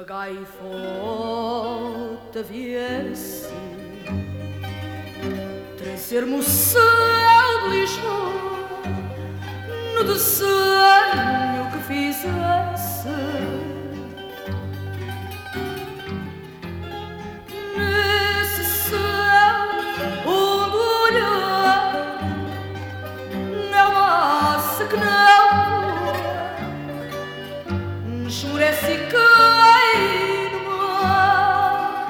gaivota viesse trazer-me o céu de Lisboa no desenho que fizesse. Nesse céu onde olhar não há que não esmorece e cai no mar.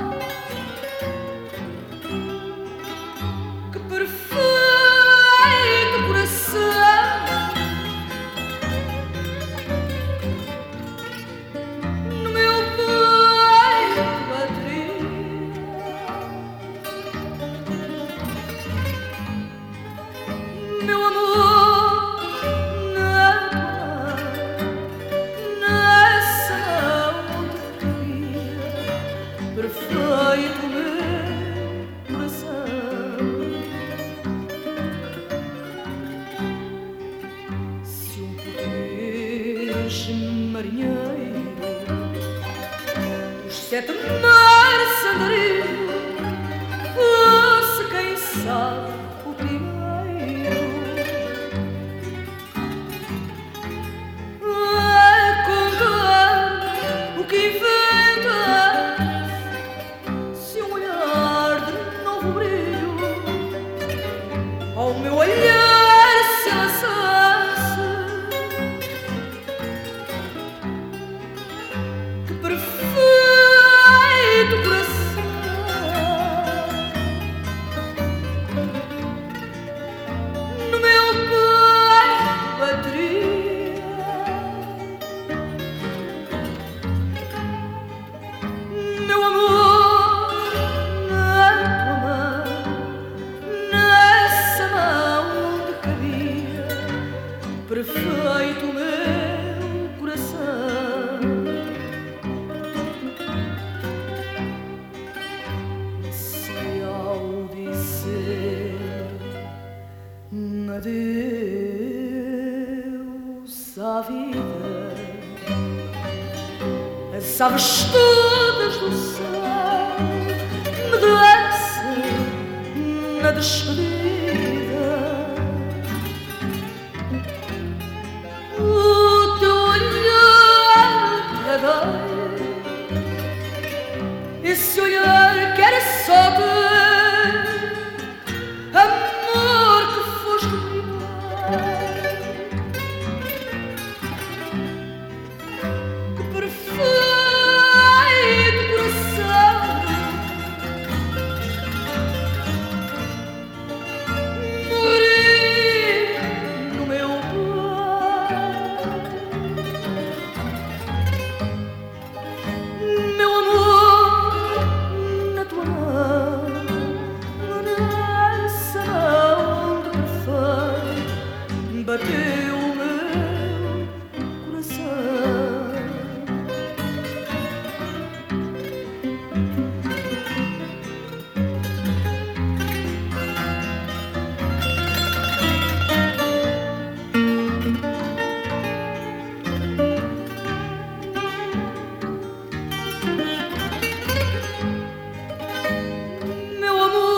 Que perfeito coração no meu peito bateria. Meu amor, nessa onde cabia perfeito meu coração. Se um português marinheiro dos 7 mares andarilho fosse, quem sabe, o primeiro a contar o que inventa, se um olhar de novo brilho ao meu olhar se lançasse. Que perfeito coração no meu peito bateria. Meu amor, na tua mão, nessa mão onde cabia perfeito meu coração. Se ao dizer adeus à vida, as aves todas do céu me descem na despedida, o teu olhar verdadeiro, esse olhar que era só de amor que foste primeiro. Que perfeito coração morrer no meu peito. Meu amor, na tua mão, nessa onde perfeito bateu o meu coração. Meu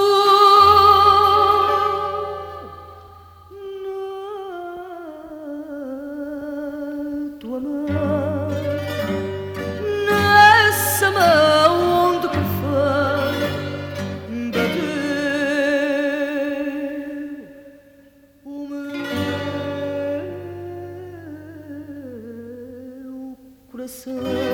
amor, na tua mão, nessa mão onde perfeito bateu o meu coração.